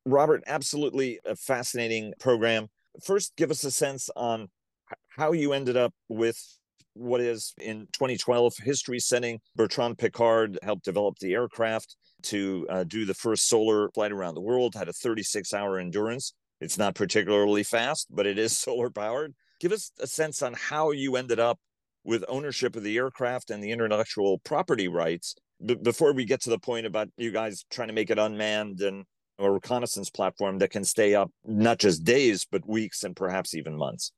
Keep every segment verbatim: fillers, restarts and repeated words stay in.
Robert, absolutely a fascinating program. First, give us a sense on how you ended up with what is in twenty twelve history setting. Bertrand Piccard helped develop the aircraft to uh, do the first solar flight around the world, had a thirty-six hour endurance. It's not particularly fast, but it is solar powered. Give us a sense on how you ended up with ownership of the aircraft and the intellectual property rights b- before we get to the point about you guys trying to make it unmanned and a reconnaissance platform that can stay up not just days, but weeks and perhaps even months.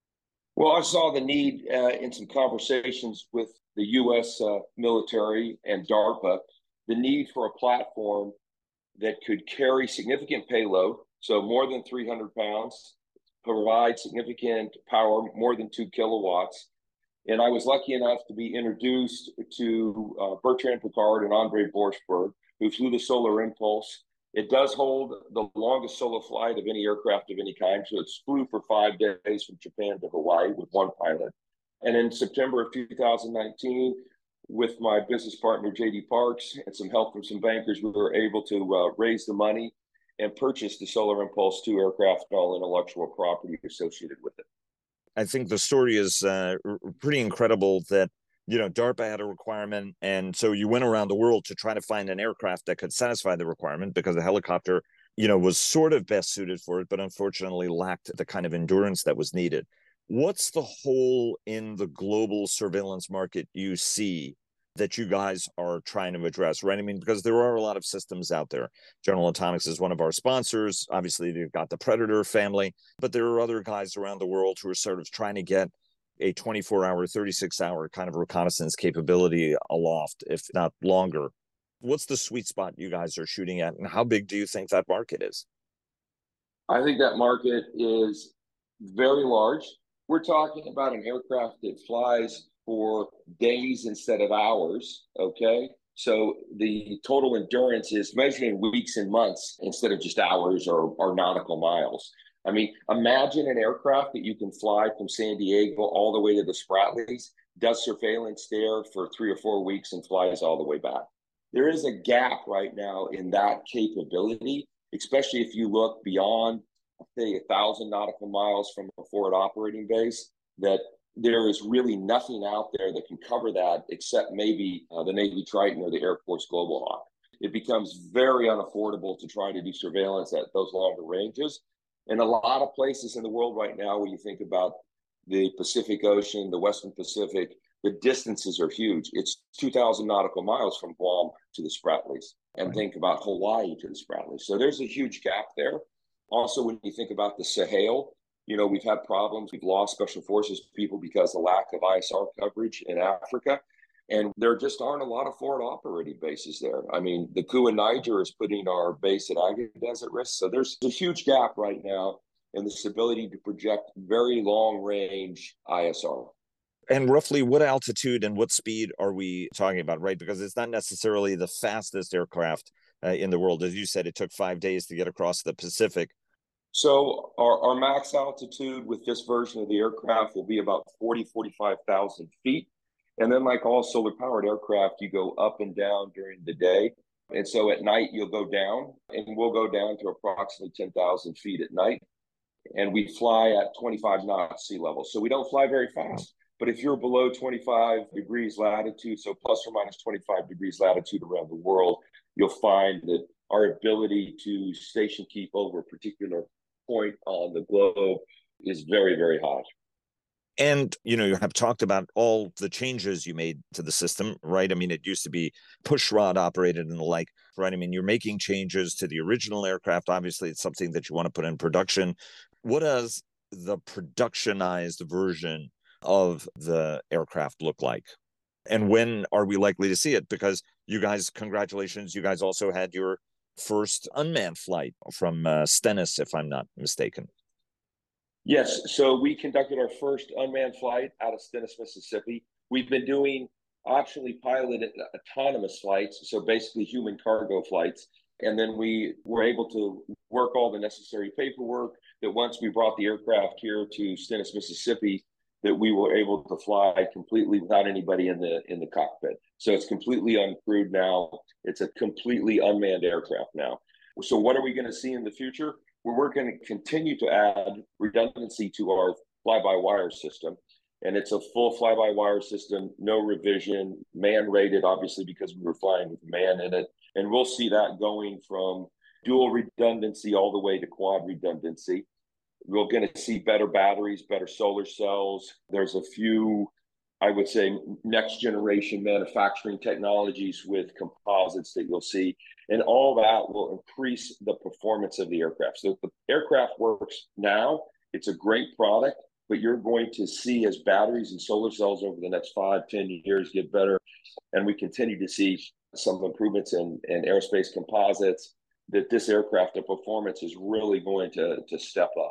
Well, I saw the need uh, in some conversations with the U S uh, military and DARPA, the need for a platform that could carry significant payload, so more than three hundred pounds, provide significant power, more than two kilowatts. And I was lucky enough to be introduced to uh, Bertrand Piccard and Andre Borschberg, who flew the Solar Impulse. It does hold the longest solo flight of any aircraft of any kind. So it flew for five days from Japan to Hawaii with one pilot. And in September of two thousand nineteen, with my business partner, J D Parks, and some help from some bankers, we were able to uh, raise the money and purchase the Solar Impulse two aircraft and all intellectual property associated with it. I think the story is uh, pretty incredible that, you know, DARPA had a requirement. And so you went around the world to try to find an aircraft that could satisfy the requirement because the helicopter, you know, was sort of best suited for it, but unfortunately lacked the kind of endurance that was needed. What's the hole in the global surveillance market you see that you guys are trying to address, right? I mean, because there are a lot of systems out there. General Atomics is one of our sponsors. Obviously, they've got the Predator family, but there are other guys around the world who are sort of trying to get a twenty-four hour, thirty-six hour kind of reconnaissance capability aloft, if not longer. What's the sweet spot you guys are shooting at, and how big do you think that market is? I think that market is very large. We're talking about an aircraft that flies for days instead of hours. Okay. So the total endurance is measured in weeks and months instead of just hours or, or nautical miles. I mean, imagine an aircraft that you can fly from San Diego all the way to the Spratlys, does surveillance there for three or four weeks and flies all the way back. There is a gap right now in that capability, especially if you look beyond, say, a thousand nautical miles from a forward operating base, that there is really nothing out there that can cover that except maybe uh, the Navy Triton or the Air Force Global Hawk. It becomes very unaffordable to try to do surveillance at those longer ranges. And a lot of places in the world right now, when you think about the Pacific Ocean, the Western Pacific, the distances are huge. It's two thousand nautical miles from Guam to the Spratlys, and think about Hawaii to the Spratlys. So there's a huge gap there. Also, when you think about the Sahel, you know, we've had problems. We've lost special forces people because of the lack of I S R coverage in Africa. And there just aren't a lot of forward operating bases there. I mean, the coup in Niger is putting our base at Agadez at risk. So there's a huge gap right now in this ability to project very long range I S R. And roughly what altitude and what speed are we talking about, right? Because it's not necessarily the fastest aircraft uh, in the world. As you said, it took five days to get across the Pacific. So our, our max altitude with this version of the aircraft will be about forty, forty-five thousand feet. And then like all solar powered aircraft, you go up and down during the day. And so at night, you'll go down and we'll go down to approximately ten thousand feet at night. And we fly at twenty-five knots sea level. So we don't fly very fast. But if you're below twenty-five degrees latitude, so plus or minus twenty-five degrees latitude around the world, you'll find that our ability to station keep over a particular point on the globe is very, very high. And, you know, you have talked about all the changes you made to the system, right? I mean, it used to be push rod operated and the like, right? I mean, you're making changes to the original aircraft. Obviously, it's something that you want to put in production. What does the productionized version of the aircraft look like? And when are we likely to see it? Because you guys, congratulations, you guys also had your first unmanned flight from uh, Stennis, if I'm not mistaken. Yes, so we conducted our first unmanned flight out of Stennis, Mississippi. We've been doing optionally piloted autonomous flights, so basically human cargo flights. And then we were able to work all the necessary paperwork that once we brought the aircraft here to Stennis, Mississippi, that we were able to fly completely without anybody in the in the cockpit. So it's completely uncrewed now. It's a completely unmanned aircraft now. So what are we going to see in the future? Well, we're going to continue to add redundancy to our fly-by-wire system. And it's a full fly-by-wire system, no revision, man-rated, obviously, because we were flying with man in it. And we'll see that going from dual redundancy all the way to quad redundancy. We're going to see better batteries, better solar cells. There's a few, I would say, next generation manufacturing technologies with composites that you'll see. And all that will increase the performance of the aircraft. So the aircraft works now. It's a great product, but you're going to see as batteries and solar cells over the next five, ten years get better. And we continue to see some improvements in, in aerospace composites, that this aircraft, the performance is really going to, to step up.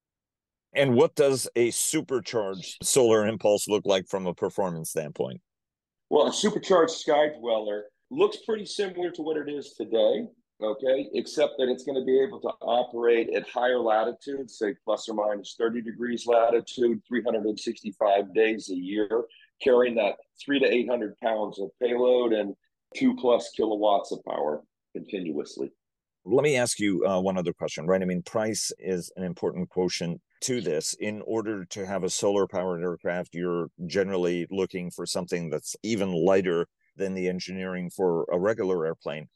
And what does a supercharged Solar Impulse look like from a performance standpoint? Well, a supercharged Skydweller looks pretty similar to what it is today, okay, except that it's going to be able to operate at higher latitudes, say plus or minus thirty degrees latitude, three hundred sixty-five days a year, carrying that three to eight hundred pounds of payload and two plus kilowatts of power continuously. Let me ask you uh, one other question, right? I mean, price is an important quotient to this. In order to have a solar-powered aircraft, you're generally looking for something that's even lighter than the engineering for a regular airplane.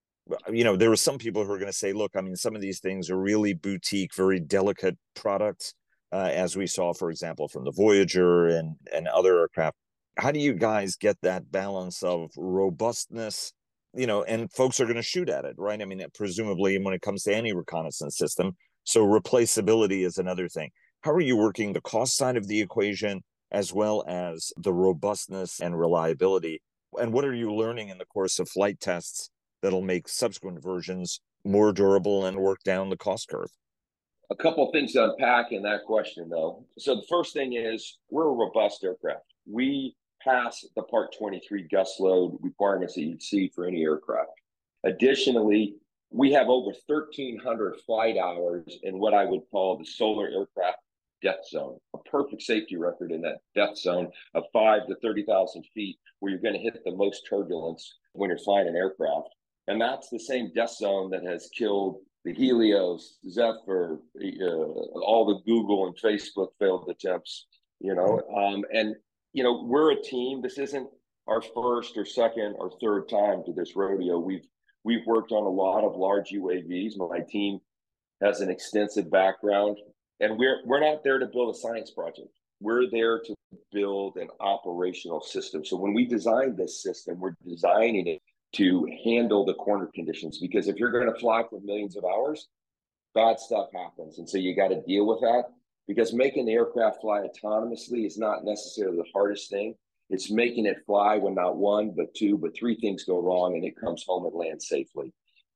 You know, there are some people who are going to say, look, I mean, some of these things are really boutique, very delicate products, uh, as we saw, for example, from the Voyager and, and other aircraft. How do you guys get that balance of robustness? You know, and folks are going to shoot at it, right? I mean, presumably when it comes to any reconnaissance system. So replaceability is another thing. How are you working the cost side of the equation as well as the robustness and reliability? And what are you learning in the course of flight tests that'll make subsequent versions more durable and work down the cost curve? A couple of things to unpack in that question, though. So the first thing is we're a robust aircraft. We pass the Part twenty-three gust load requirements that you'd see for any aircraft. Additionally, we have over thirteen hundred flight hours in what I would call the solar aircraft death zone, a perfect safety record in that death zone of five to thirty thousand feet, where you're going to hit the most turbulence when you're flying an aircraft. And that's the same death zone that has killed the Helios, Zephyr, uh, all the Google and Facebook failed attempts, you know, um, and you know, we're a team. This isn't our first or second or third time to this rodeo. We've we've worked on a lot of large U A Vs. My team has an extensive background, and we're we're not there to build a science project. We're there to build an operational system. So when we designed this system, we're designing it to handle the corner conditions, because if you're going to fly for millions of hours, bad stuff happens, and so you got to deal with that. Because making the aircraft fly autonomously is not necessarily the hardest thing. It's making it fly when not one, but two, but three things go wrong and it comes home and lands safely.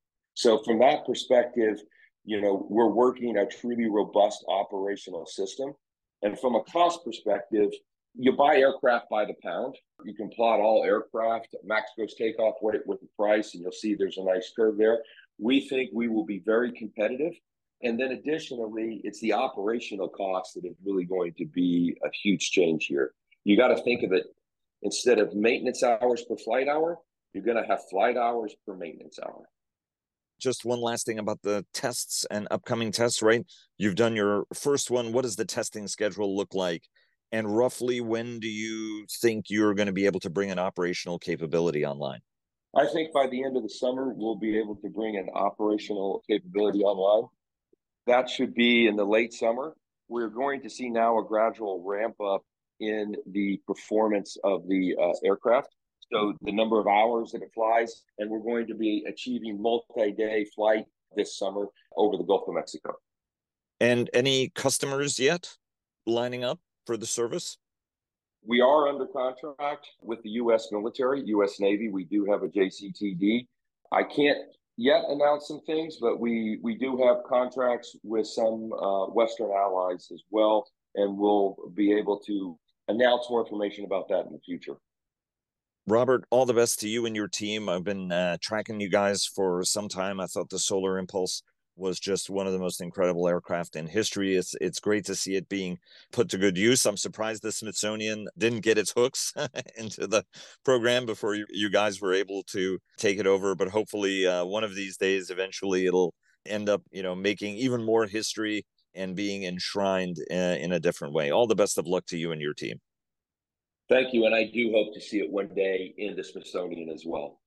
So from that perspective, you know, we're working a truly robust operational system. And from a cost perspective, you buy aircraft by the pound. You can plot all aircraft, max gross takeoff weight with the price, and you'll see there's a nice curve there. We think we will be very competitive. And then additionally, it's the operational cost that is really going to be a huge change here. You got to think of it, instead of maintenance hours per flight hour, you're going to have flight hours per maintenance hour. Just one last thing about the tests and upcoming tests, right? You've done your first one. What does the testing schedule look like? And roughly when do you think you're going to be able to bring an operational capability online? I think by the end of the summer, we'll be able to bring an operational capability online. That should be in the late summer. We're going to see now a gradual ramp up in the performance of the uh, aircraft. So the number of hours that it flies, and we're going to be achieving multi-day flight this summer over the Gulf of Mexico. And any customers yet lining up for the service? We are under contract with the U S military, U S Navy. We do have a J C T D. I can't yet announce some things, but we we do have contracts with some uh, Western allies as well, and we'll be able to announce more information about that in the future. Robert, all the best to you and your team. I've been uh, tracking you guys for some time. I thought the Solar Impulse was just one of the most incredible aircraft in history. It's it's great to see it being put to good use. I'm surprised the Smithsonian didn't get its hooks into the program before you, you guys were able to take it over. But hopefully, uh, one of these days, eventually, it'll end up, you know, making even more history and being enshrined uh, in a different way. All the best of luck to you and your team. Thank you, and I do hope to see it one day in the Smithsonian as well.